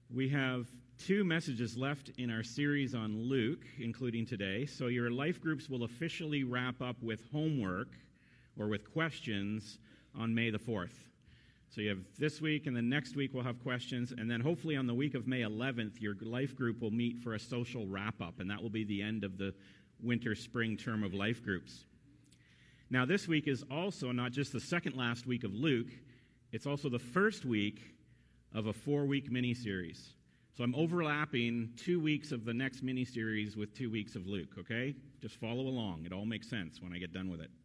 We have two messages left in our series on Luke, including today. So your life groups will officially wrap up with homework or with questions on May the 4th. So you have this week, and then next week we'll have questions, and then hopefully on the week of May 11th, your life group will meet for a social wrap-up, and that will be the end of the winter-spring term of life groups. Now, this week is also not just the second last week of Luke, it's also the first week of a 4-week mini-series. So I'm overlapping 2 weeks of the next mini-series with 2 weeks of Luke, okay? Just follow along. It all makes sense when I get done with it.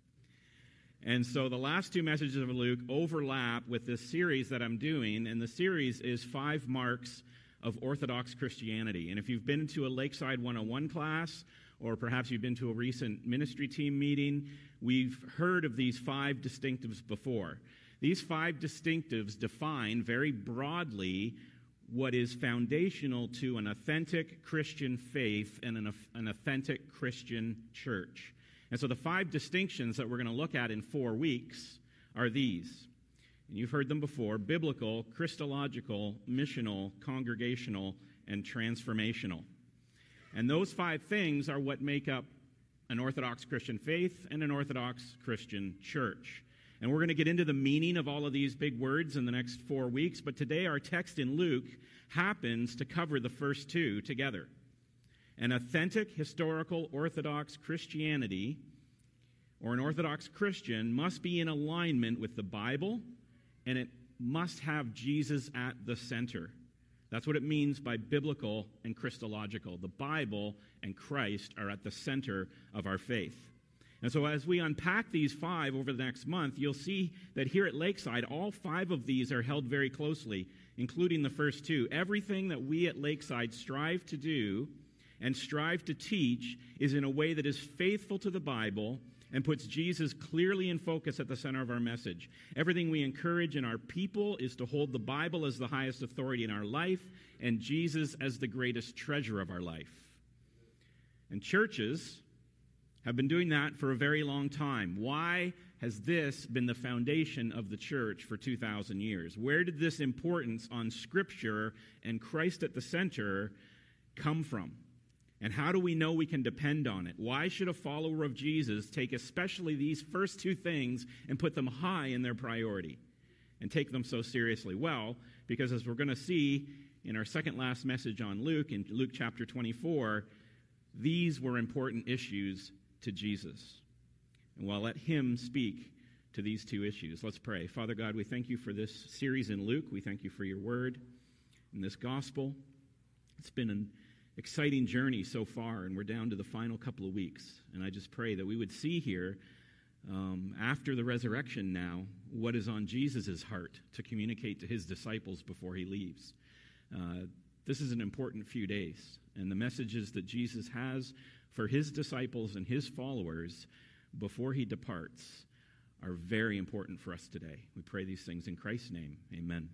And so the last two messages of Luke overlap with this series that I'm doing, and the series is 5 Marks of Orthodox Christianity. And if you've been to a Lakeside 101 class, or perhaps you've been to a recent ministry team meeting, we've heard of these 5 distinctives before. These 5 distinctives define very broadly what is foundational to an authentic Christian faith and an authentic Christian church. And so the 5 distinctions that we're going to look at in 4 weeks are these. And you've heard them before: biblical, Christological, missional, congregational, and transformational. And those 5 things are what make up an Orthodox Christian faith and an Orthodox Christian church. And we're going to get into the meaning of all of these big words in the next 4 weeks, but today our text in Luke happens to cover the first 2 together. An authentic, historical, Orthodox Christianity, or an Orthodox Christian, must be in alignment with the Bible, and it must have Jesus at the center. That's what it means by biblical and Christological. The Bible and Christ are at the center of our faith. And so as we unpack these 5 over the next month, you'll see that here at Lakeside, all 5 of these are held very closely, including the first 2. Everything that we at Lakeside strive to do and strive to teach is in a way that is faithful to the Bible and puts Jesus clearly in focus at the center of our message. Everything we encourage in our people is to hold the Bible as the highest authority in our life and Jesus as the greatest treasure of our life. And churches have been doing that for a very long time. Why has this been the foundation of the church for 2,000 years? Where did this importance on Scripture and Christ at the center come from? And how do we know we can depend on it? Why should a follower of Jesus take especially these first 2 things and put them high in their priority and take them so seriously? Well, because as we're going to see in our second last message on Luke, in Luke chapter 24, these were important issues to Jesus. And we'll let him speak to these 2 issues. Let's pray. Father God, we thank you for this series in Luke. We thank you for your word and this gospel. It's been an exciting journey so far, and we're down to the final couple of weeks. And I just pray that we would see here, after the resurrection now, what is on Jesus' heart to communicate to his disciples before he leaves. This is an important few days, and the messages that Jesus has for his disciples and his followers before he departs are very important for us today. We pray these things in Christ's name. Amen.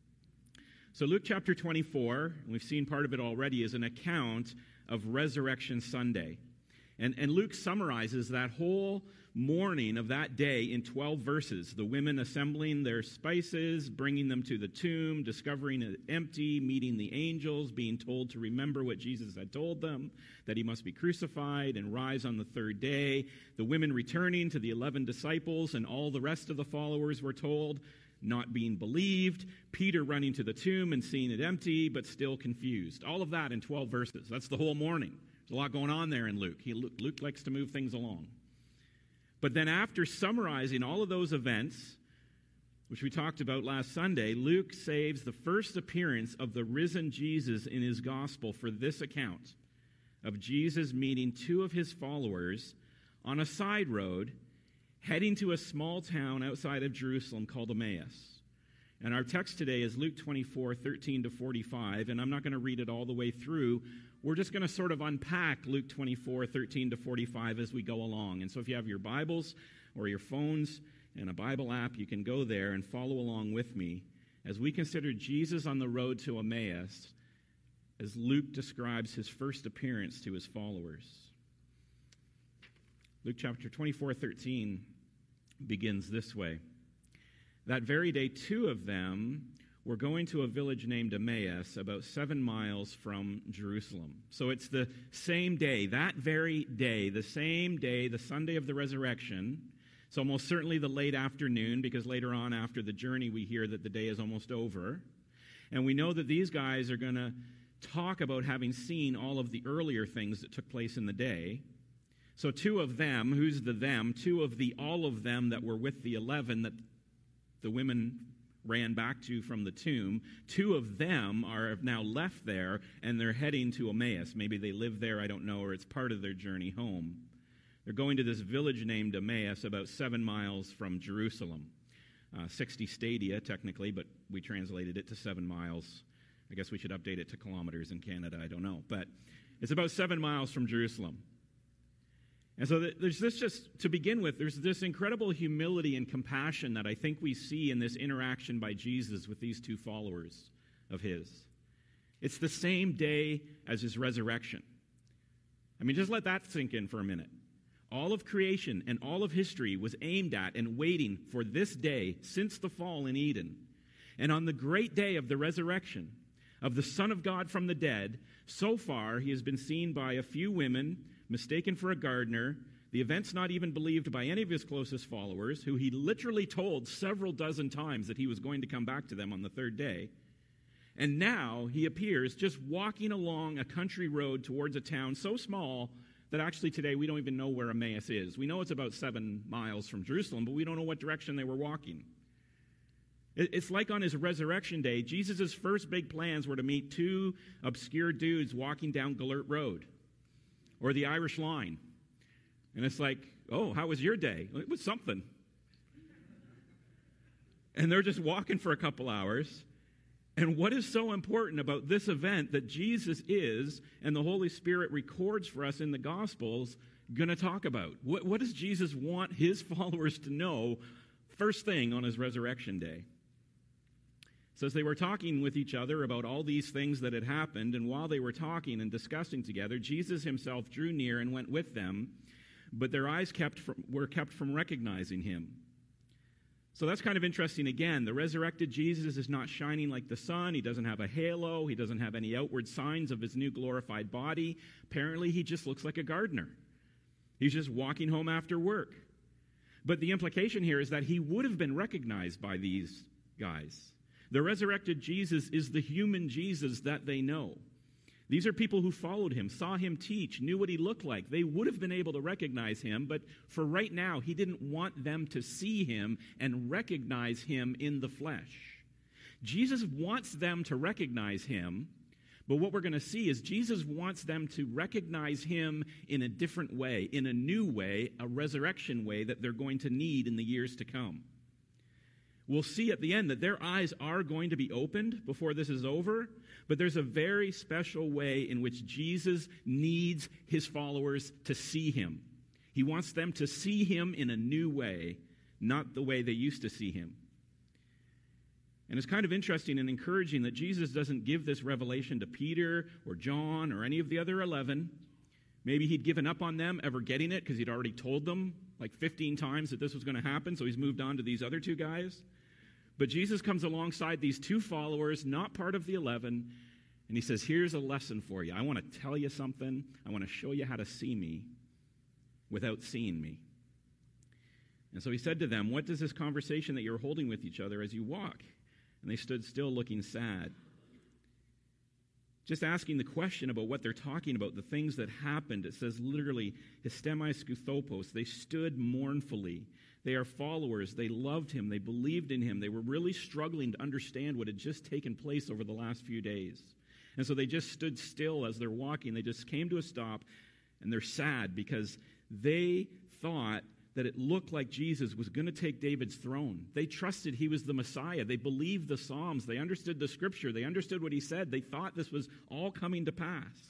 So Luke chapter 24, and we've seen part of it already, is an account of Resurrection Sunday. And Luke summarizes that whole morning of that day in 12 verses. The women assembling their spices, bringing them to the tomb, discovering it empty, meeting the angels, being told to remember what Jesus had told them, that he must be crucified and rise on the 3rd day. The women returning to the 11 disciples, and all the rest of the followers were told, not being believed. Peter running to the tomb and seeing it empty, but still confused. All of that in 12 verses. That's the whole morning. There's a lot going on there in Luke. Luke likes to move things along. But then after summarizing all of those events, which we talked about last Sunday, Luke saves the first appearance of the risen Jesus in his gospel for this account of Jesus meeting 2 of his followers on a side road heading to a small town outside of Jerusalem called Emmaus. And our text today is Luke 24, 13 to 45, and I'm not going to read it all the way through. We're just going to sort of unpack Luke 24, 13 to 45 as we go along. And so if you have your Bibles or your phones and a Bible app, you can go there and follow along with me as we consider Jesus on the road to Emmaus as Luke describes his first appearance to his followers. Luke chapter 24, 13 begins this way. That very day, 2 of them were going to a village named Emmaus, about 7 miles from Jerusalem. So it's the same day, that very day, the same day, the Sunday of the resurrection. It's almost certainly the late afternoon, because later on after the journey we hear that the day is almost over. And we know that these guys are going to talk about having seen all of the earlier things that took place in the day. So 2 of them, who's the them? 2 of the all of them that were with the 11 that the women ran back to from the tomb. 2 of them have now left there, and they're heading to Emmaus. Maybe they live there, I don't know, or it's part of their journey home. They're going to this village named Emmaus, about 7 miles from Jerusalem. 60 stadia, technically, but we translated it to 7 miles. I guess we should update it to kilometers in Canada, I don't know. But it's about 7 miles from Jerusalem. And so there's this, just to begin with, there's this incredible humility and compassion that I think we see in this interaction by Jesus with these 2 followers of his. It's the same day as his resurrection. I mean, just let that sink in for a minute. All of creation and all of history was aimed at and waiting for this day since the fall in Eden. And on the great day of the resurrection of the Son of God from the dead, so far he has been seen by a few women, mistaken for a gardener, the event's not even believed by any of his closest followers, who he literally told several dozen times that he was going to come back to them on the 3rd day. And now he appears just walking along a country road towards a town so small that actually today we don't even know where Emmaus is. We know it's about 7 miles from Jerusalem, but we don't know what direction they were walking. It's like on his resurrection day, Jesus' first big plans were to meet 2 obscure dudes walking down Gellert Road or the Irish Line. And it's like, oh, how was your day? It was something. And they're just walking for a couple hours. And what is so important about this event that Jesus is, and the Holy Spirit records for us in the Gospels, going to talk about? What does Jesus want his followers to know first thing on his resurrection day? It says they were talking with each other about all these things that had happened, and while they were talking and discussing together, Jesus himself drew near and went with them, but their eyes were kept from recognizing him. So that's kind of interesting again. The resurrected Jesus is not shining like the sun. He doesn't have a halo. He doesn't have any outward signs of his new glorified body. Apparently, he just looks like a gardener. He's just walking home after work. But the implication here is that he would have been recognized by these guys. The resurrected Jesus is the human Jesus that they know. These are people who followed him, saw him teach, knew what he looked like. They would have been able to recognize him, but for right now, he didn't want them to see him and recognize him in the flesh. Jesus wants them to recognize him, but what we're going to see is Jesus wants them to recognize him in a different way, in a new way, a resurrection way that they're going to need in the years to come. We'll see at the end that their eyes are going to be opened before this is over, but there's a very special way in which Jesus needs his followers to see him. He wants them to see him in a new way, not the way they used to see him. And it's kind of interesting and encouraging that Jesus doesn't give this revelation to Peter or John or any of the other 11. Maybe he'd given up on them ever getting it because he'd already told them like 15 times that this was going to happen, so he's moved on to these other 2 guys. But Jesus comes alongside these 2 followers, not part of the 11, and he says, here's a lesson for you. I want to tell you something. I want to show you how to see me without seeing me. And so he said to them, what is this conversation that you're holding with each other as you walk? And they stood still looking sad. Just asking the question about what they're talking about, the things that happened. It says literally, histemi skuthopos. They stood mournfully. They are followers. They loved him. They believed in him. They were really struggling to understand what had just taken place over the last few days. And so they just stood still as they're walking. They just came to a stop, and they're sad because they thought that it looked like Jesus was going to take David's throne. They trusted he was the Messiah. They believed the Psalms. They understood the Scripture. They understood what he said. They thought this was all coming to pass.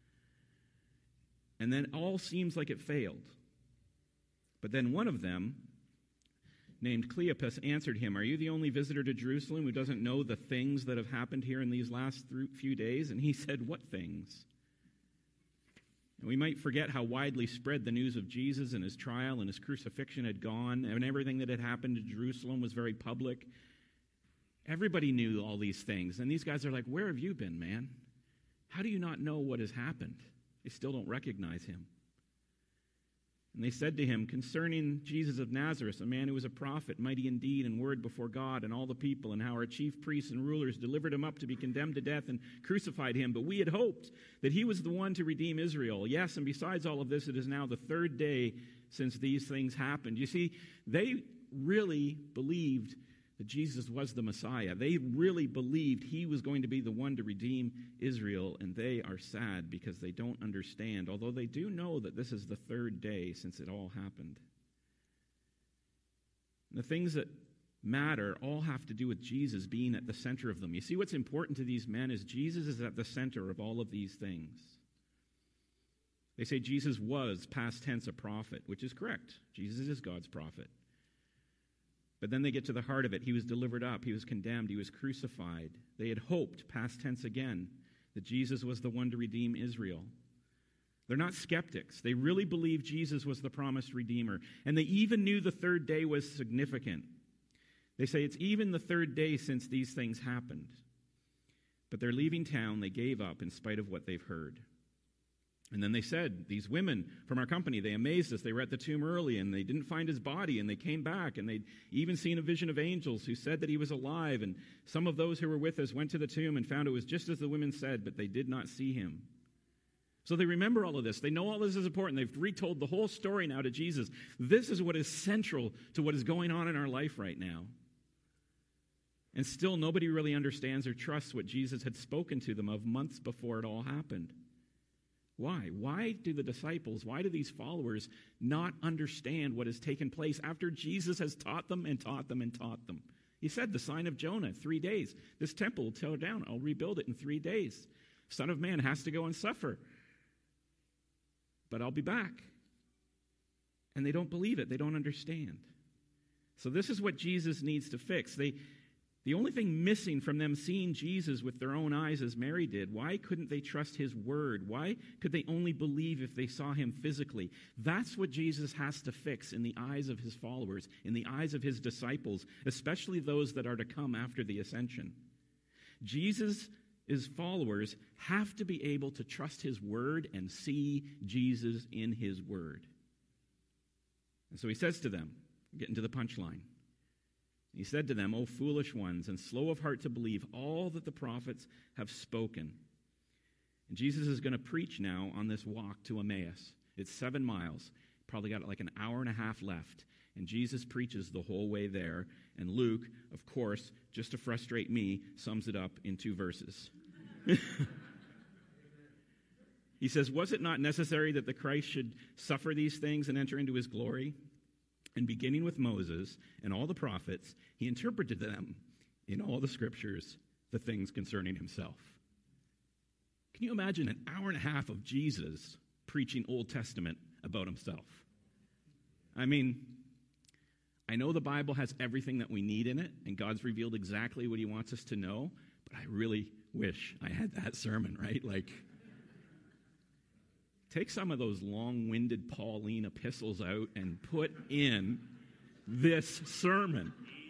And then all seems like it failed. But then one of them, named Cleopas, answered him, are you the only visitor to Jerusalem who doesn't know the things that have happened here in these last few days? And he said, what things? And we might forget how widely spread the news of Jesus and his trial and his crucifixion had gone, and everything that had happened to Jerusalem was very public. Everybody knew all these things. And these guys are like, where have you been, man? How do you not know what has happened? They still don't recognize him. And they said to him, concerning Jesus of Nazareth, a man who was a prophet, mighty in deed and word before God and all the people, and how our chief priests and rulers delivered him up to be condemned to death and crucified him. But we had hoped that he was the one to redeem Israel. Yes, and besides all of this, it is now the third day since these things happened. You see, they really believed that Jesus was the Messiah. They really believed he was going to be the one to redeem Israel, and they are sad because they don't understand, although they do know that this is the third day since it all happened. And the things that matter all have to do with Jesus being at the center of them. You see, what's important to these men is Jesus is at the center of all of these things. They say Jesus was, past tense, a prophet, which is correct. Jesus is God's prophet. But then they get to the heart of it. He was delivered up. He was condemned. He was crucified. They had hoped, past tense again, that Jesus was the one to redeem Israel. They're not skeptics. They really believe Jesus was the promised Redeemer. And they even knew the third day was significant. They say it's even the third day since these things happened. But they're leaving town. They gave up in spite of what they've heard. And then they said, these women from our company, they amazed us. They were at the tomb early, and they didn't find his body, and they came back, and they'd even seen a vision of angels who said that he was alive. And some of those who were with us went to the tomb and found it was just as the women said, but they did not see him. So they remember all of this. They know all this is important. They've retold the whole story now to Jesus. This is what is central to what is going on in our life right now. And still nobody really understands or trusts what Jesus had spoken to them of months before it all happened. Why? Why do the disciples, why do these followers not understand what has taken place after Jesus has taught them and taught them and taught them? He said, the sign of Jonah, 3 days. This temple will tear down. I'll rebuild it in 3 days. Son of Man has to go and suffer. But I'll be back. And they don't believe it. They don't understand. So this is what Jesus needs to fix. The only thing missing from them seeing Jesus with their own eyes as Mary did, why couldn't they trust his word? Why could they only believe if they saw him physically? That's what Jesus has to fix in the eyes of his followers, in the eyes of his disciples, especially those that are to come after the ascension. Jesus' followers have to be able to trust his word and see Jesus in his word. And so he says to them, getting to the punchline, he said to them, O foolish ones, and slow of heart to believe all that the prophets have spoken. And Jesus is going to preach now on this walk to Emmaus. It's 7 miles. Probably got like an hour and a half left. And Jesus preaches the whole way there. And Luke, of course, just to frustrate me, sums it up in 2 verses. He says, was it not necessary that the Christ should suffer these things and enter into his glory? And beginning with Moses and all the prophets, he interpreted them in all the scriptures, the things concerning himself. Can you imagine an hour and a half of Jesus preaching Old Testament about himself? I mean, I know the Bible has everything that we need in it, and God's revealed exactly what he wants us to know, but I really wish I had that sermon, right? Like, take some of those long-winded Pauline epistles out and put in this sermon.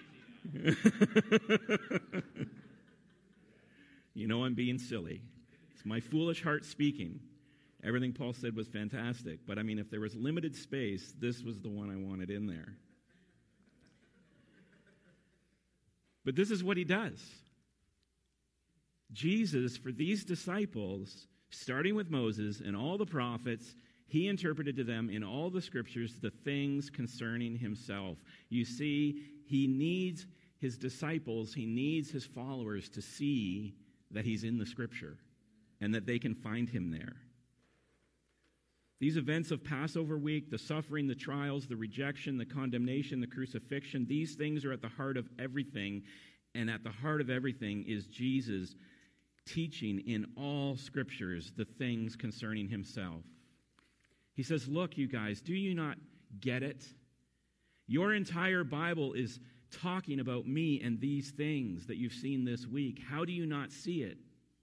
You know I'm being silly. It's my foolish heart speaking. Everything Paul said was fantastic. But I mean, if there was limited space, this was the one I wanted in there. But this is what he does. Jesus, for these disciples, starting with Moses and all the prophets, he interpreted to them in all the scriptures the things concerning himself. You see, he needs his disciples, he needs his followers to see that he's in the scripture and that they can find him there. These events of Passover week, the suffering, the trials, the rejection, the condemnation, the crucifixion, these things are at the heart of everything. And at the heart of everything is Jesus teaching in all scriptures the things concerning himself. He says, look, you guys, do you not get it? Your entire Bible is talking about me and these things that you've seen this week. How do you not see it?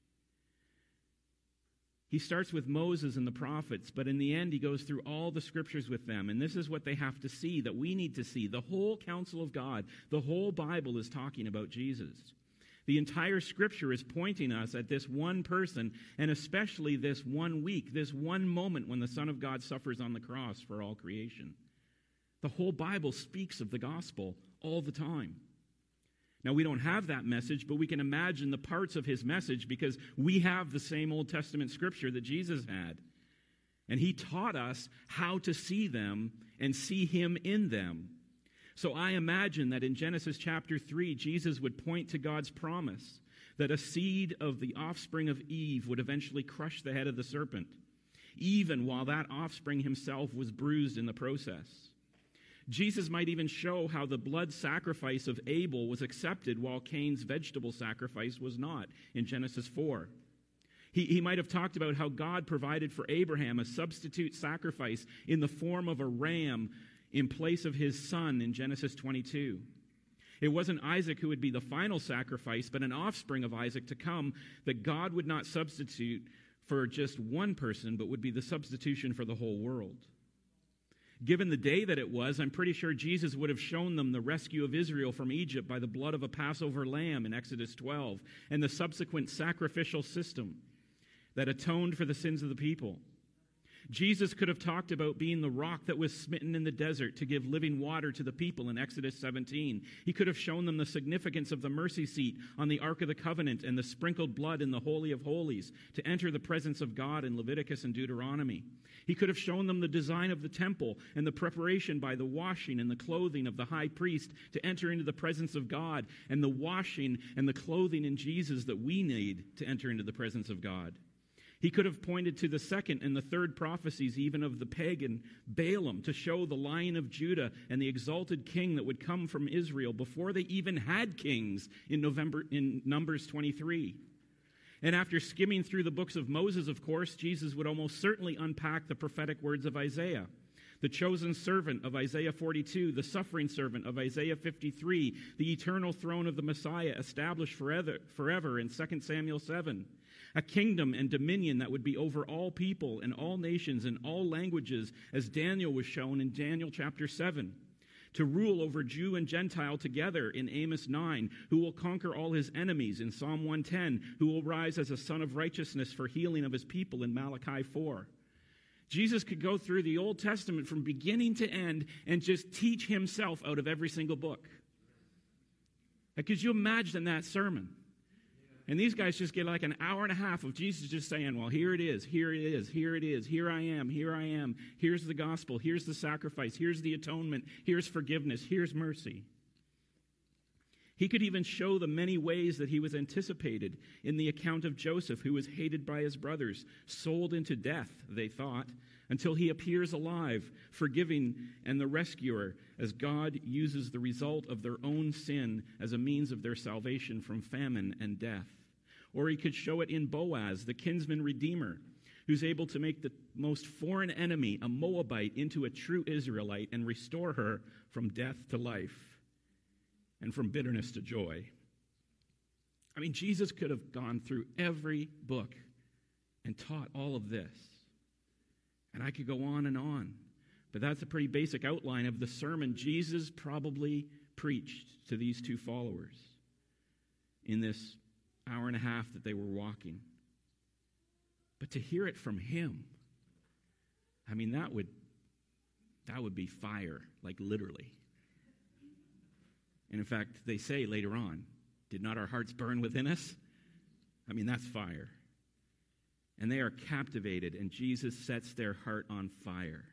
He starts with Moses and the prophets, but in the end he goes through all the scriptures with them, and this is what they have to see, that we need to see. The whole counsel of God, the whole Bible is talking about Jesus. The entire Scripture is pointing us at this one person, and especially this one week, this one moment when the Son of God suffers on the cross for all creation. The whole Bible speaks of the gospel all the time. Now, we don't have that message, but we can imagine the parts of his message because we have the same Old Testament Scripture that Jesus had. And he taught us how to see them and see him in them. So I imagine that in Genesis chapter 3, Jesus would point to God's promise that a seed of the offspring of Eve would eventually crush the head of the serpent, even while that offspring himself was bruised in the process. Jesus might even show how the blood sacrifice of Abel was accepted while Cain's vegetable sacrifice was not in Genesis 4. He might have talked about how God provided for Abraham a substitute sacrifice in the form of a ram in place of his son in Genesis 22. It wasn't Isaac who would be the final sacrifice, but an offspring of Isaac to come that God would not substitute for just one person, but would be the substitution for the whole world. Given the day that it was, I'm pretty sure Jesus would have shown them the rescue of Israel from Egypt by the blood of a Passover lamb in Exodus 12, and the subsequent sacrificial system that atoned for the sins of the people. Jesus could have talked about being the rock that was smitten in the desert to give living water to the people in Exodus 17. He could have shown them the significance of the mercy seat on the Ark of the Covenant and the sprinkled blood in the Holy of Holies to enter the presence of God in Leviticus and Deuteronomy. He could have shown them the design of the temple and the preparation by the washing and the clothing of the high priest to enter into the presence of God, and the washing and the clothing in Jesus that we need to enter into the presence of God. He could have pointed to the second and the third prophecies even of the pagan Balaam to show the Lion of Judah and the exalted king that would come from Israel before they even had kings in Numbers 23. And after skimming through the books of Moses, of course, Jesus would almost certainly unpack the prophetic words of Isaiah. The chosen servant of Isaiah 42, the suffering servant of Isaiah 53, the eternal throne of the Messiah established forever in 2 Samuel 7. A kingdom and dominion that would be over all people and all nations and all languages, as Daniel was shown in Daniel chapter 7. To rule over Jew and Gentile together in Amos 9, who will conquer all his enemies in Psalm 110, who will rise as a son of righteousness for healing of his people in Malachi 4. Jesus could go through the Old Testament from beginning to end and just teach himself out of every single book. Like, could you imagine that sermon? And these guys just get like an hour and a half of Jesus just saying, well, here it is, here it is, here it is, here I am, here's the gospel, here's the sacrifice, here's the atonement, here's forgiveness, here's mercy. He could even show the many ways that he was anticipated in the account of Joseph, who was hated by his brothers, sold into death, they thought, until he appears alive, forgiving and the rescuer, as God uses the result of their own sin as a means of their salvation from famine and death. Or he could show it in Boaz, the kinsman redeemer, who's able to make the most foreign enemy, a Moabite, into a true Israelite and restore her from death to life and from bitterness to joy. I mean, Jesus could have gone through every book and taught all of this. And I could go on and on. But that's a pretty basic outline of the sermon Jesus probably preached to these two followers in this hour and a half that they were walking. But to hear it from him, I mean, that would be fire, like literally. And in fact, they say later on, did not our hearts burn within us? I mean, that's fire. And they are captivated, and Jesus sets their heart on fire.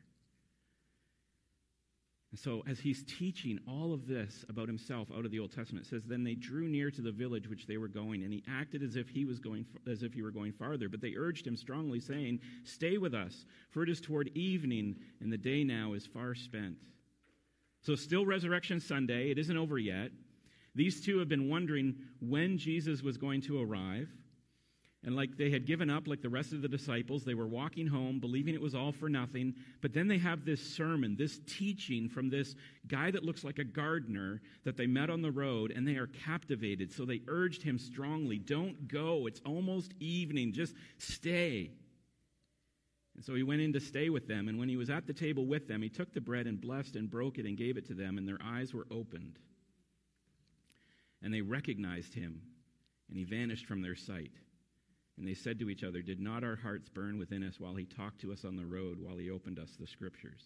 And so as he's teaching all of this about himself out of the Old Testament, it says, then they drew near to the village which they were going, and he acted as if he were going farther. But they urged him strongly, saying, stay with us, for it is toward evening, and the day now is far spent. So still Resurrection Sunday. It isn't over yet. These two have been wondering when Jesus was going to arrive. And like they had given up, like the rest of the disciples, they were walking home, believing it was all for nothing. But then they have this sermon, this teaching from this guy that looks like a gardener that they met on the road, and they are captivated. So they urged him strongly, don't go. It's almost evening. Just stay. And so he went in to stay with them. And when he was at the table with them, he took the bread and blessed and broke it and gave it to them, and their eyes were opened. And they recognized him, And he vanished from their sight. And they said to each other, "Did not our hearts burn within us while he talked to us on the road, while he opened us the Scriptures?"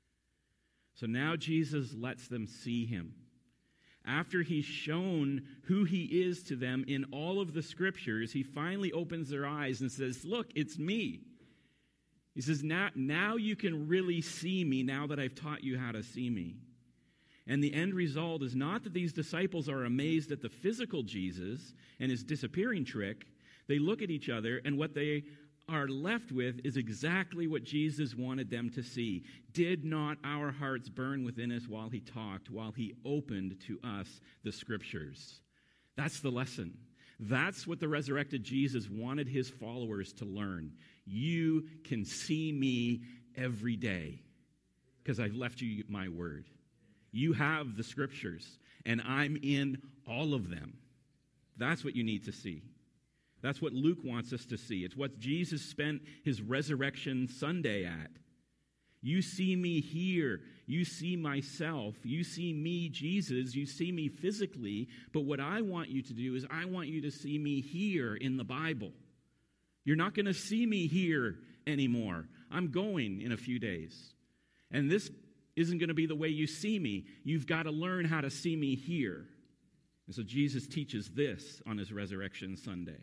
So now Jesus lets them see him. After he's shown who he is to them in all of the Scriptures, he finally opens their eyes and says, "Look, it's me." He says, now you can really see me now that I've taught you how to see me. And the end result is not that these disciples are amazed at the physical Jesus and his disappearing trick. They look at each other, and what they are left with is exactly what Jesus wanted them to see. Did not our hearts burn within us while he talked, while he opened to us the Scriptures? That's the lesson. That's what the resurrected Jesus wanted his followers to learn. You can see me every day because I've left you my word. You have the Scriptures, and I'm in all of them. That's what you need to see. That's what Luke wants us to see. It's what Jesus spent his Resurrection Sunday at. You see me here. You see myself. You see me, Jesus. You see me physically. But what I want you to do is I want you to see me here in the Bible. You're not going to see me here anymore. I'm going in a few days. And this isn't going to be the way you see me. You've got to learn how to see me here. And so Jesus teaches this on his Resurrection Sunday.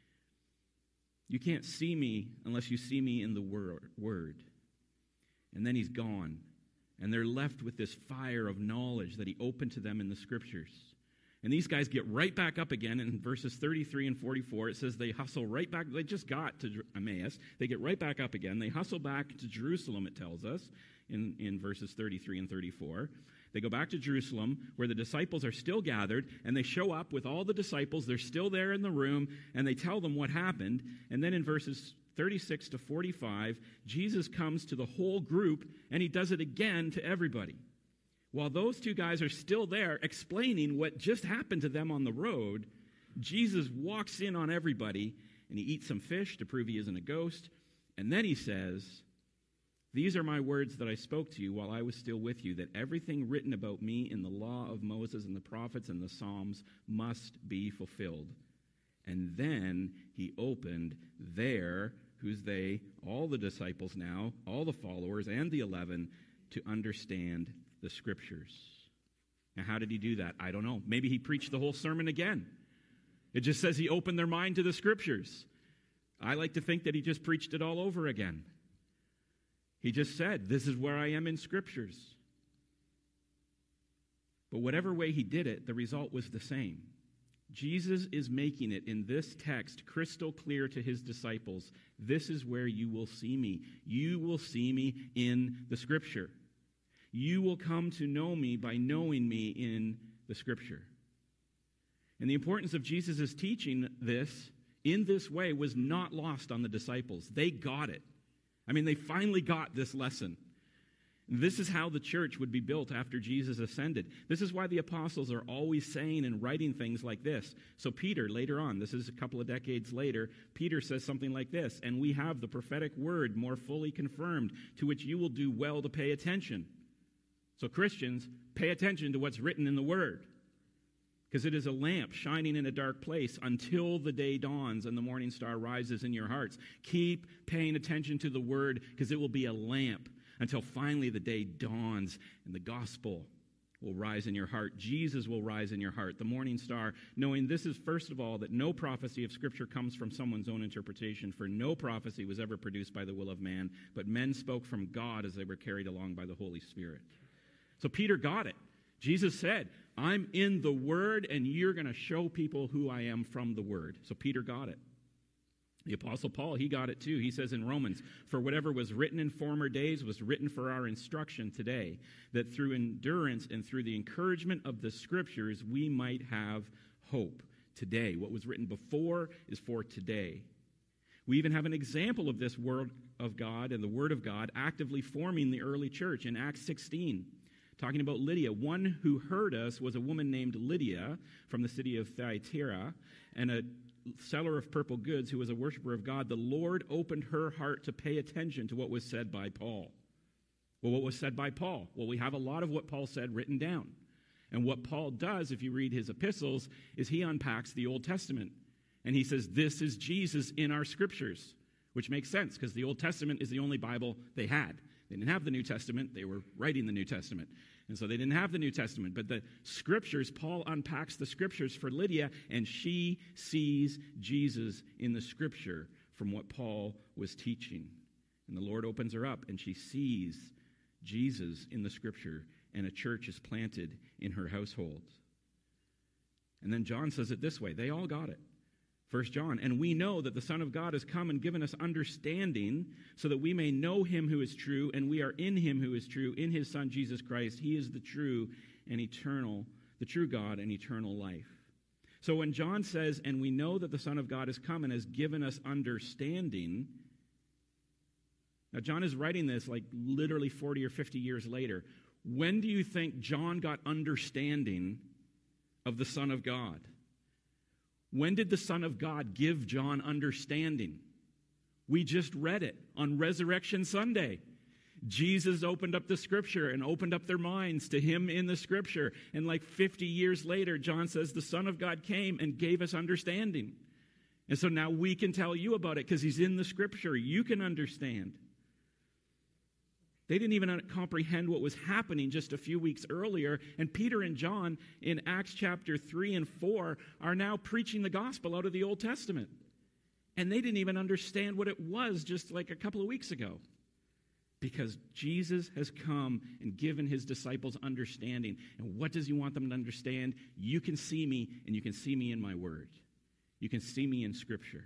You can't see me unless you see me in the Word. And then he's gone. And they're left with this fire of knowledge that he opened to them in the Scriptures. And these guys get right back up again in verses 33 and 44. It says they hustle right back. They just got to Emmaus. They get right back up again. They hustle back to Jerusalem, it tells us, in verses 33 and 34. They go back to Jerusalem, where the disciples are still gathered, and they show up with all the disciples. They're still there in the room, and they tell them what happened. And then in verses 36 to 45, Jesus comes to the whole group, and he does it again to everybody. While those two guys are still there explaining what just happened to them on the road, Jesus walks in on everybody, and he eats some fish to prove he isn't a ghost. And then he says, "These are my words that I spoke to you while I was still with you, that everything written about me in the law of Moses and the prophets and the Psalms must be fulfilled." And then he opened who's they, all the disciples now, all the followers and the 11, to understand the Scriptures. Now, how did he do that? I don't know. Maybe he preached the whole sermon again. It just says he opened their mind to the Scriptures. I like to think that he just preached it all over again. He just said, this is where I am in Scriptures. But whatever way he did it, the result was the same. Jesus is making it in this text crystal clear to his disciples. This is where you will see me. You will see me in the Scripture. You will come to know me by knowing me in the Scripture. And the importance of Jesus' teaching this in this way was not lost on the disciples. They got it. I mean, they finally got this lesson. This is how the church would be built after Jesus ascended. This is why the apostles are always saying and writing things like this. So Peter, later on, this is a couple of decades later, Peter says something like this, "And we have the prophetic word more fully confirmed, to which you will do well to pay attention." So Christians, pay attention to what's written in the Word, because it is a lamp shining in a dark place until the day dawns and the morning star rises in your hearts. Keep paying attention to the Word, because it will be a lamp until finally the day dawns and the gospel will rise in your heart. Jesus will rise in your heart, the morning star, knowing this is, first of all, that no prophecy of Scripture comes from someone's own interpretation, for no prophecy was ever produced by the will of man, but men spoke from God as they were carried along by the Holy Spirit. So Peter got it. Jesus said, I'm in the Word, and you're going to show people who I am from the Word. So Peter got it. The Apostle Paul, he got it too. He says in Romans, "For whatever was written in former days was written for our instruction today, that through endurance and through the encouragement of the Scriptures we might have hope." Today. What was written before is for today. We even have an example of this Word of God and the Word of God actively forming the early church in Acts 16. Talking about Lydia. One who heard us was a woman named Lydia from the city of Thyatira, and a seller of purple goods who was a worshiper of God. The Lord opened her heart to pay attention to what was said by Paul. Well, what was said by Paul? Well, we have a lot of what Paul said written down. And what Paul does, if you read his epistles, is he unpacks the Old Testament. And he says, this is Jesus in our scriptures, which makes sense because the Old Testament is the only Bible they had. They didn't have the New Testament. They were writing the New Testament. And so they didn't have the New Testament. But the scriptures, Paul unpacks the scriptures for Lydia, and she sees Jesus in the scripture from what Paul was teaching. And the Lord opens her up, and she sees Jesus in the scripture, and a church is planted in her household. And then John says it this way. They all got it. 1 John, and we know that the Son of God has come and given us understanding so that we may know him who is true, and we are in him who is true, in his Son Jesus Christ. He is the true and eternal, the true God and eternal life. So when John says, and we know that the Son of God has come and has given us understanding, now John is writing this like literally 40 or 50 years later. When do you think John got understanding of the Son of God? When did the Son of God give John understanding? We just read it on Resurrection Sunday. Jesus opened up the scripture and opened up their minds to him in the scripture. And like 50 years later, John says the Son of God came and gave us understanding. And so now we can tell you about it because he's in the scripture. You can understand. They didn't even comprehend what was happening just a few weeks earlier. And Peter and John in Acts chapter 3 and 4 are now preaching the gospel out of the Old Testament. And they didn't even understand what it was just like a couple of weeks ago. Because Jesus has come and given his disciples understanding. And what does he want them to understand? You can see me, and you can see me in my word. You can see me in Scripture.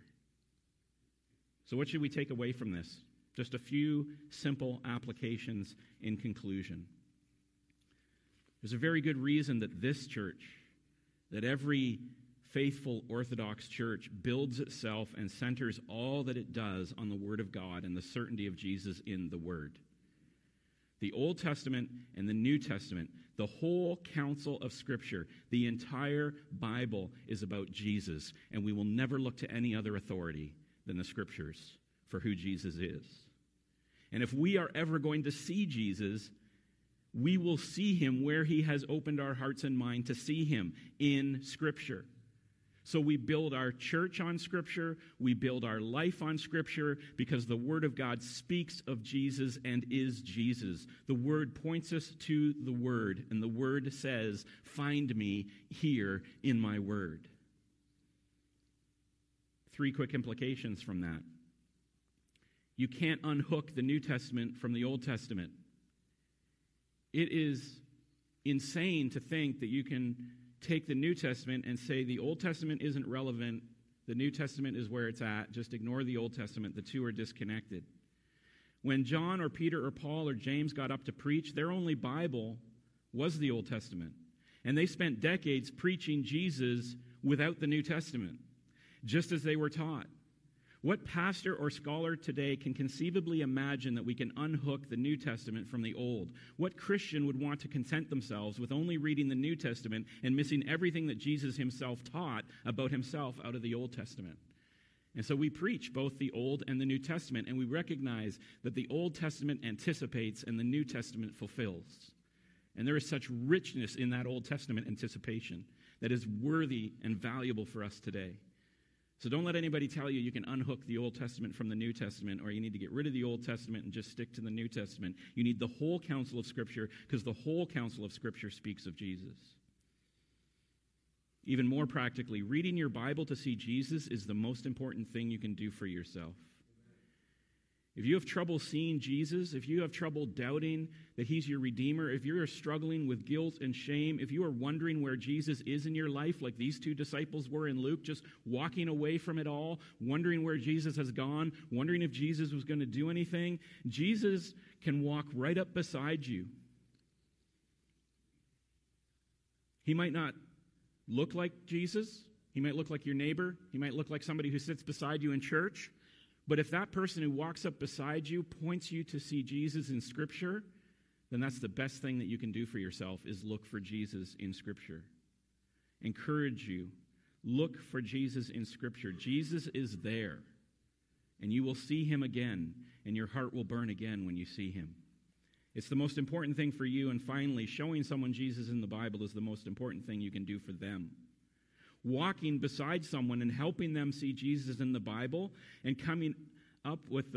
So what should we take away from this? Just a few simple applications in conclusion. There's a very good reason that this church, that every faithful Orthodox church builds itself and centers all that it does on the Word of God and the certainty of Jesus in the Word. The Old Testament and the New Testament, the whole counsel of Scripture, the entire Bible is about Jesus, and we will never look to any other authority than the Scriptures for who Jesus is. And if we are ever going to see Jesus, we will see him where he has opened our hearts and mind to see him, in Scripture. So we build our church on Scripture, we build our life on Scripture, because the Word of God speaks of Jesus and is Jesus. The Word points us to the Word, and the Word says, find me here in my Word. 3 quick implications from that. You can't unhook the New Testament from the Old Testament. It is insane to think that you can take the New Testament and say the Old Testament isn't relevant, the New Testament is where it's at, just ignore the Old Testament, the two are disconnected. When John or Peter or Paul or James got up to preach, their only Bible was the Old Testament. And they spent decades preaching Jesus without the New Testament, just as they were taught. What pastor or scholar today can conceivably imagine that we can unhook the New Testament from the Old? What Christian would want to content themselves with only reading the New Testament and missing everything that Jesus himself taught about himself out of the Old Testament? And so we preach both the Old and the New Testament, and we recognize that the Old Testament anticipates and the New Testament fulfills. And there is such richness in that Old Testament anticipation that is worthy and valuable for us today. So don't let anybody tell you you can unhook the Old Testament from the New Testament, or you need to get rid of the Old Testament and just stick to the New Testament. You need the whole counsel of Scripture, because the whole counsel of Scripture speaks of Jesus. Even more practically, reading your Bible to see Jesus is the most important thing you can do for yourself. If you have trouble seeing Jesus, if you have trouble doubting that he's your Redeemer, if you're struggling with guilt and shame, if you are wondering where Jesus is in your life, like these 2 disciples were in Luke, just walking away from it all, wondering where Jesus has gone, wondering if Jesus was going to do anything, Jesus can walk right up beside you. He might not look like Jesus. He might look like your neighbor. He might look like somebody who sits beside you in church. But if that person who walks up beside you points you to see Jesus in Scripture, then that's the best thing that you can do for yourself, is look for Jesus in Scripture. Encourage you. Look for Jesus in Scripture. Jesus is there, and you will see him again, and your heart will burn again when you see him. It's the most important thing for you, and finally, showing someone Jesus in the Bible is the most important thing you can do for them. Walking beside someone and helping them see Jesus in the Bible and coming up with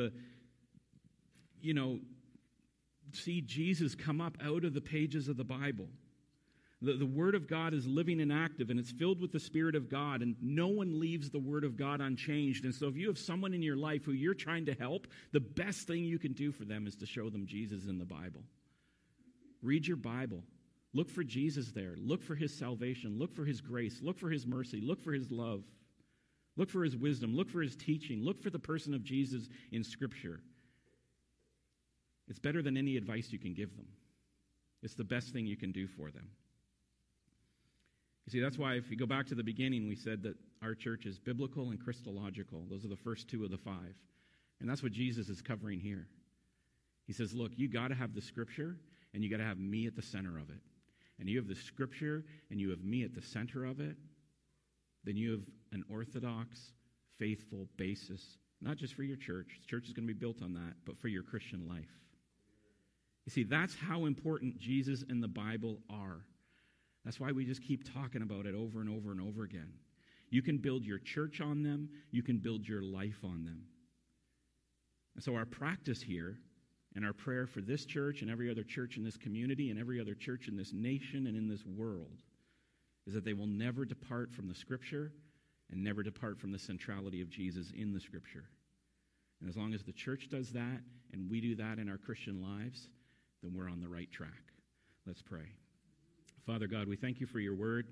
see Jesus come up out of the pages of the Bible. The Word of God is living and active, and it's filled with the Spirit of God, and no one leaves the Word of God unchanged. And so if you have someone in your life who you're trying to help, the best thing you can do for them is to show them Jesus in the Bible. Read your Bible. Look for Jesus there. Look for his salvation. Look for his grace. Look for his mercy. Look for his love. Look for his wisdom. Look for his teaching. Look for the person of Jesus in Scripture. It's better than any advice you can give them. It's the best thing you can do for them. You see, that's why if you go back to the beginning, we said that our church is biblical and Christological. Those are the first two of the five. And that's what Jesus is covering here. He says, look, you got to have the Scripture, and you got to have me at the center of it. And you have the Scripture, and you have me at the center of it, then you have an orthodox, faithful basis, not just for your church. The church is going to be built on that, but for your Christian life. You see, that's how important Jesus and the Bible are. That's why we just keep talking about it over and over and over again. You can build your church on them. You can build your life on them. And so our practice here and our prayer for this church and every other church in this community and every other church in this nation and in this world is that they will never depart from the Scripture and never depart from the centrality of Jesus in the Scripture. And as long as the church does that and we do that in our Christian lives, then we're on the right track. Let's pray. Father God, we thank you for your word.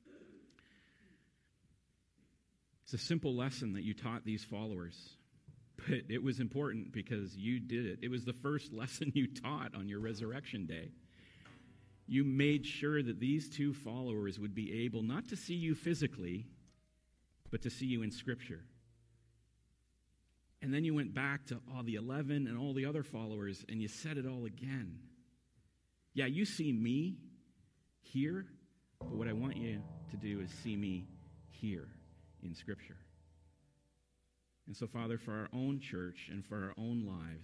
It's a simple lesson that you taught these followers, but it was important because you did it. It was the first lesson you taught on your resurrection day. You made sure that these two followers would be able not to see you physically, but to see you in Scripture. And then you went back to all the 11 and all the other followers, and you said it all again. Yeah, you see me here, but what I want you to do is see me here in Scripture. And so, Father, for our own church and for our own lives,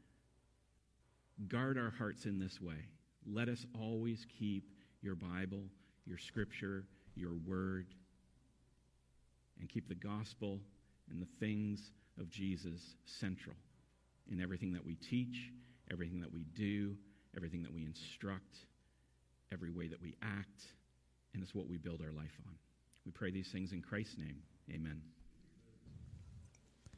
guard our hearts in this way. Let us always keep your Bible, your Scripture, your Word, and keep the gospel and the things of Jesus central in everything that we teach, everything that we do, everything that we instruct, every way that we act, and it's what we build our life on. We pray these things in Christ's name. Amen.